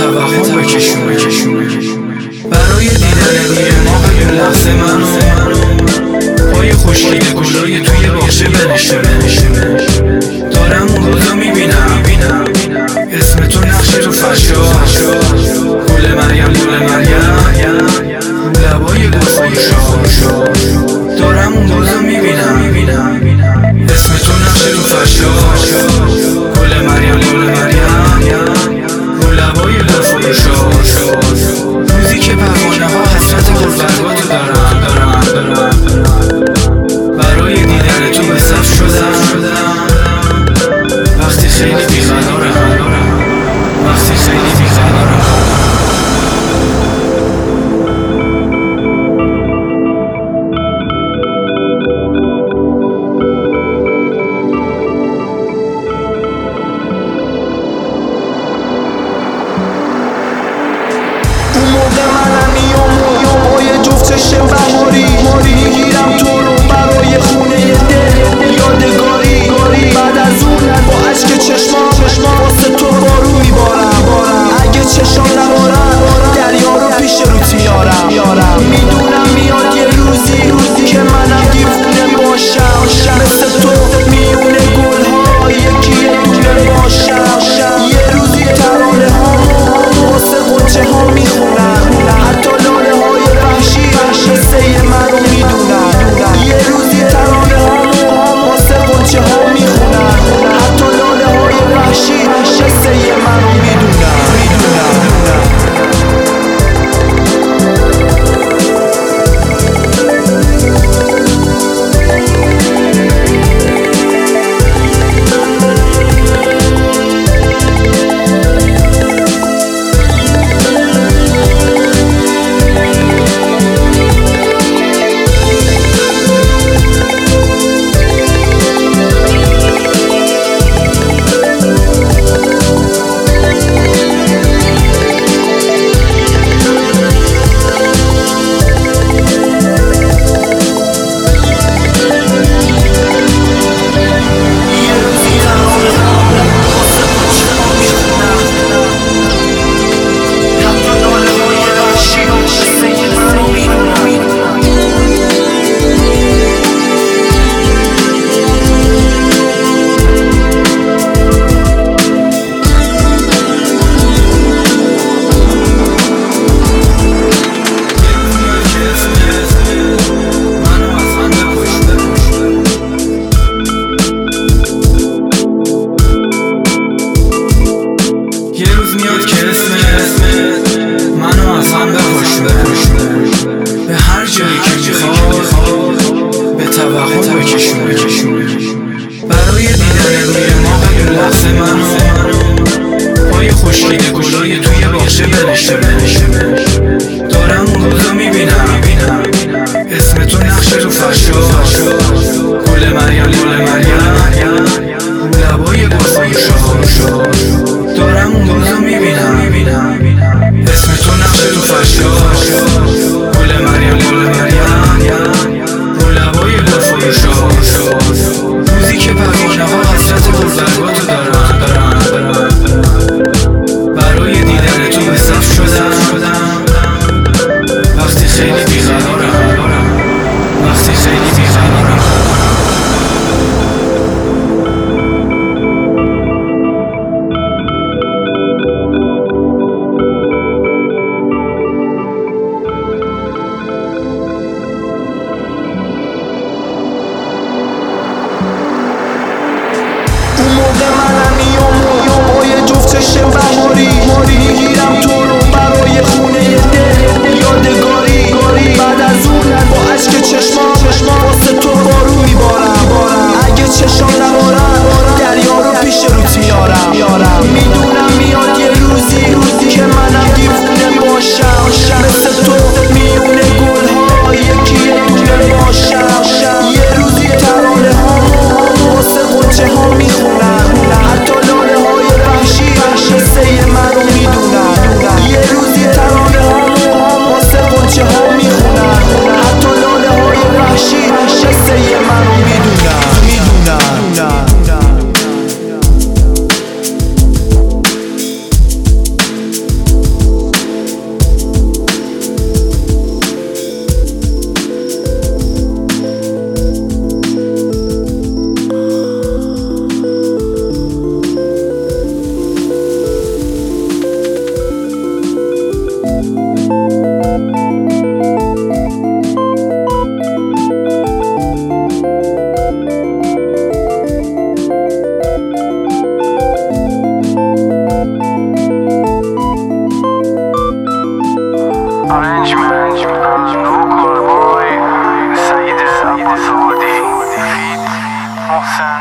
توهم بکشونه برای دیدن روی ماه این لحظه منو پای خشکیده گلای توی باغچه بنشونه دارم اون روزو میبینم اسم تو نقش رو فرشا گل مریم لبای گل فروشا دارم اون روزو میبینم اسم تو نقش رو فرشا گل مریم لبای گل فروشا روزی که پروانه ها حسرت گلبرگاتو دارم برای دیدن تو به صف شدم وقتی خیلی بیقرارم اون موقع منم میام با یه جفت چشم بهاری میگیرم تو رو برای خونه دل یادگاری بعد از اون با اشک چشمام واسه تو بارون میبارم اگه چشام نبارم دریا رو پیش روت میارم میدونم میاد یه روزی که منم دیوونه باشم مثل تو میونه گلها یکی یه دونه باشم یه روزی ترانه ها واسه قنچه ها میخونن حتی لاله های وحشی قصه منو میدونن یه روزی ترانه ها واسه قنچه ها میخونن حتی لاله های وحشی قصه منو میدونن میاد که اسمت منو از هم بکشونه به هر جایی که میخواد به توهم بکشونه برای دیدن روی ماه این لحظه منو پای خشکیده گلای توی باغچه بنشونه دارم اون روزو میبینم اسم تو نقش رو فرشا گل مریم لبای گل فروشا دارم اون روزو میبینم اسم تو نقش رو فرشا گل مریم لبای گل فروشا روزی که پروانه ها حسرت گلبرگاتو دارم برای دیدن تو به صف شدم وقتی خیلی بیقرارم اون موقع منم میام با یه جفت چشم بهاری میگیرم تو رو برای خونه دل یادگاری بعد از اون با اشک چشمام محسن